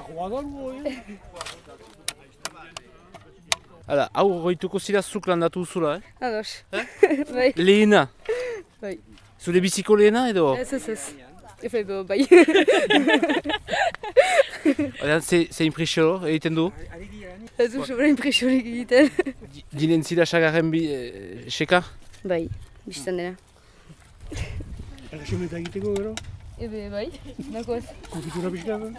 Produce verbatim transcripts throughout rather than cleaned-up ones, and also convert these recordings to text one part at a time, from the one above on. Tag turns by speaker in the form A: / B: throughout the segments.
A: Hala, hau goituko zira zuk landatu zula, eh?
B: Ados. Bai.
A: Lehena?
B: Bai.
A: Zure biziko lehena edo?
B: Ez, ez, ez. Efe, bai.
A: Odan, ze, ze impresio egiten du?
B: Ez du sobra impresionik egiten.
A: Dinen zira sagarren bi, e, seka?
B: Bai, biztan dena.
C: Erresumeta egiteko gero?
B: Ebe, bai, dakoaz.
C: Konfitura pixka da?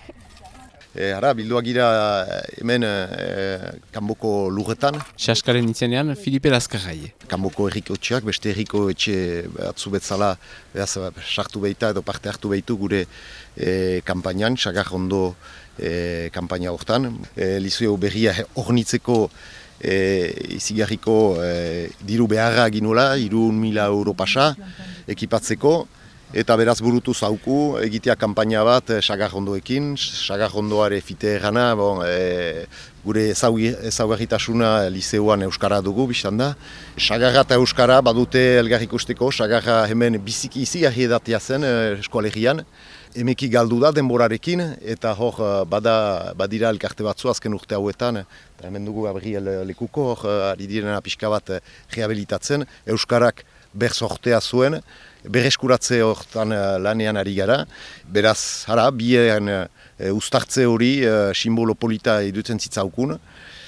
D: E, Hara, bilduak gira hemen e, kanboko lurretan.
A: Saskaren itzenean, Filipe Lazkarrai.
D: Kanboko erriko etxeak, beste erriko etxe batzu betzala beraz, sartu behita edo parte hartu behitu gure e, kampainan, sagar ondo e, kampaina hortan. E, Lizeo berria hornitzeko e, izigarriko e, diru beharra ginula, irun mila euro pasa ekipatzeko. Eta beraz burutu zauku, egitea kanpaina bat sagarrondoekin, sagarrondoare fite errana, bon, e, gure ezaugarritasuna lizeoan euskara dugu, biztan da. Sagarra eta euskara badute elgar ikusteko, sagarra hemen biziki izigarri edatea zen e, eskoalegian. Emeki galdu da denborarekin, eta hor bada, badira elkarte batzu azken urte hauetan, eta hemen dugu Gabriel Lekuko, hor ari direna pixka bat rehabilitatzen, euskarak berzortea zuen, berreskuratze hortan lanean ari gara. Beraz, hara, bien e, ustartze hori e, simbolo polita idutzen zitzaukun.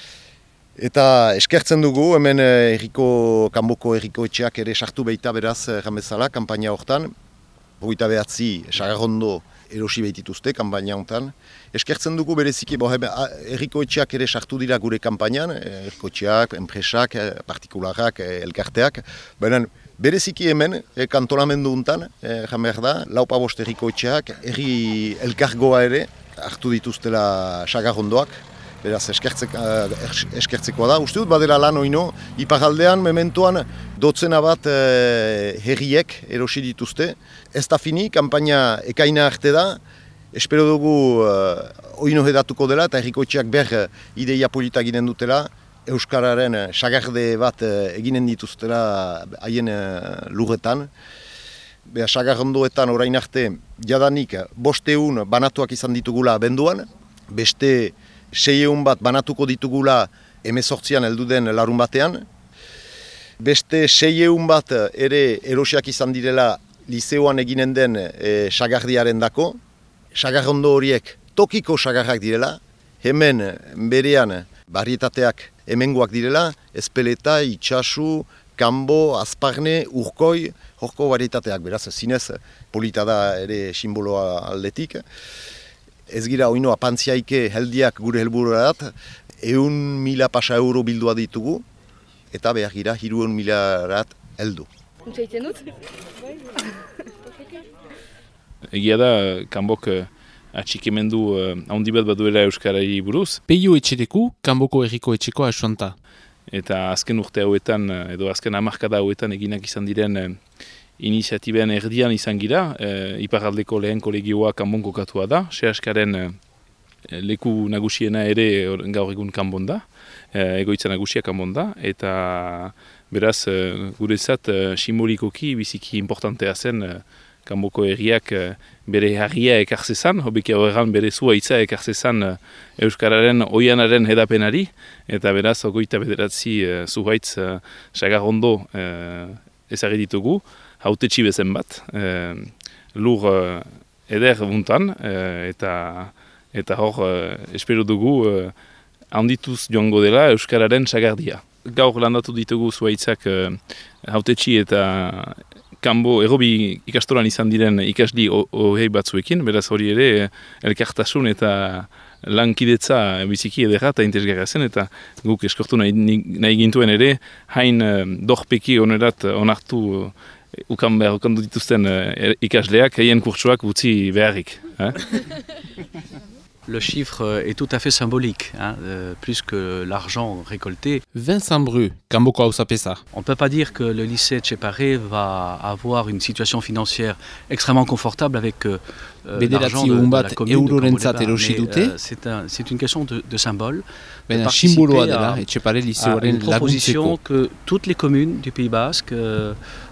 D: Eta eskertzen dugu, hemen erriko, kanboko erriko etxeak ere sartu behita beraz, erramezala, kampaina hortan. Hogeita behatzi, sagarrondo erosi behitituzte, kampaina hortan. Eskertzen dugu bereziki, bo, erriko etxeak ere sartu dira gure kampainan, erriko etxeak, enpresak, partikularak, elkarteak. Baina, bereziki hemen, e, kantolamendu untan, e, jamer da, laupa bost erriko etxeak, erri elkargoa ere hartu dituztela sagarrondoak, beraz eskertzek, eskertzekoa da. Uste dut, badela lan oino, iparaldean, mementoan, dotzena bat e, herriek erosi dituzte. Ez da fini, kanpaina ekaina arte da, espero dugu e, oino hedatuko dela, eta erriko etxeak ber ideia polita ginen dutela, euskararen sagarde bat eginen dituztela haien lurretan. Beha, sagarrondoetan orain arte jadanik bosteun banatuak izan ditugula abenduan, beste seieun bat banatuko ditugula hemezortzian heldu den larun batean, beste seieun bat ere erosiak izan direla lizeoan eginen den e, sagardiaren dako. Sagarrondo horiek tokiko sagarrak direla, hemen berean barrietateak hemengoak direla, Ezpeleta, Itxasu, Kanbo, Azparne, Urkoi, horko varietateak, beraz, zinez polita da ere simboloa aldetik. Ez gira oino apantziaike heldiak gure helburuarat, eun mila pasa euro bildua ditugu, eta behar gira hirueun milarat heldu.
B: Untsaiten dut?
E: Egia da, Kanbok atxikimendu handi bat baduela euskarari buruz.
A: Peio etxereku, Kanboko erriko etxeko asuanta.
E: Eta azken urte hauetan, edo azken hamarkada hauetan eginak izan diren eh, iniziatibean erdian izan gira. Eh, Iparraldeko lehen kolegioa Kanbon kokatua da. Sehaskaren eh, leku nagusiena ere gaur egun Kanbon da. Eh, egoitza nagusia Kanbon da. Eta beraz, eh, guretzat eh, simbolikoki biziki importantea zen eh, Kanboko herriak bere harria ekartzezan, hobeki horregan bere zua hitza ekartzezan euskararen oianaren hedapenari, eta beraz, ogoita bederatzi uh, zuhaitz uh, sagarrondo uh, ezagri ditugu, hautetsi bezen bat, uh, lur uh, eder buntan, uh, eta, eta hor, uh, espero dugu, uh, handituz joango dela euskararen sagardia. Gaur landatu ditugu zuhaitzak uh, hautetsi eta Kanbo errobi ikastoran izan diren ikasli ohei batzuekin, beraz hori ere elkartasun eta lankidetza biziki edera eta interesgarria zen, eta guk eskortu nahi, nahi gintuen ere hain dorpeki onerat onartu ukan behar ukan dituzten ikasleak haien kurtsuak utzi beharrik. Eh?
F: Le chiffre est tout à fait symbolique, hein, euh, plus que l'argent récolté.
A: Vincent Bru, Kanboko hausapeza.
F: On ne peut pas dire que le lycée de Txepare va avoir une situation financière extrêmement confortable avec euh, l'argent de, de la commune de Kanbo-Leba. Mais euh, c'est un, c'est une question de, de symbole. De participer à, à une proposition que toutes les communes du Pays Basque euh,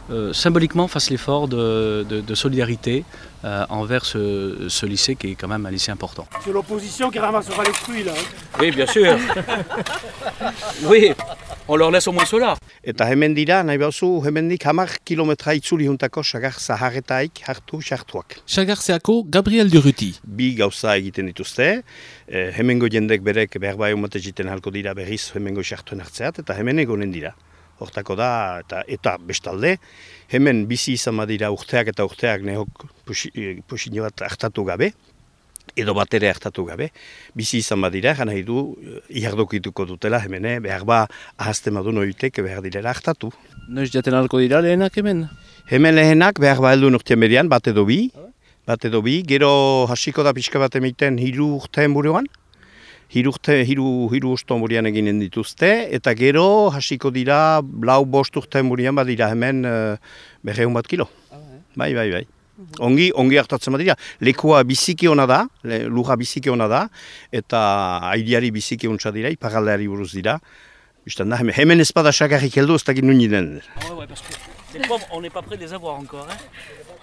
F: euh, symboliquement fasse l'effort de, de, de solidarité euh, envers ce, ce lycée qui est quand même un lycée important.
C: C'est l'opposition qui ramassera les fruits là. Hein.
G: Oui, bien sûr. Oui, on leur laisse au moins cela.
H: Eta hemen dira, nahi bauzu, hemendik hamar kilometra itzuli juntako sagar zaharretaik hartu sartuak.
I: Sagartzeako Gabriel Duruti.
H: Bi gauza egiten dituzte, eh, hemengo jendek berek behar bai umate jiten halko dira berriz hemengo sartuen hartzeat, eta hemen egonen dira. Hortako da, eta, eta bestalde, hemen bizi izan badira urteak eta urteak nehok posino bat hartatu gabe, edo bat ere hartatu gabe, bizi izan badira, gana hidu, ihardokituko dutela hemene, behar ba ahazte madun oitek behar direla hartatu.
A: Noiz jaten halko dira lehenak hemen?
H: Hemen lehenak behar ba heldu urtean berian, bat edo bi, bat edo bi, gero hasiko da pixka bat emiten hiru urteen buruan, hiru urte, hiru, hiru uston burian eginen dituzte, eta gero hasiko dira lau bost urteen burian badira hemen uh, berreun bat kilo. Bai, bai, bai. Ongi, ongi hartatzen badira. Lekua biziki ona da, lurra biziki ona da, eta aireari biziki ontsa dira, iparaldeari buruz dira. Bistan da, hemen ez bada sagarrik heldu, ez dakit nuen den.
G: Ah ouais, parce que les pauvres, on n'est pas prêt de les avoir encore. Hein.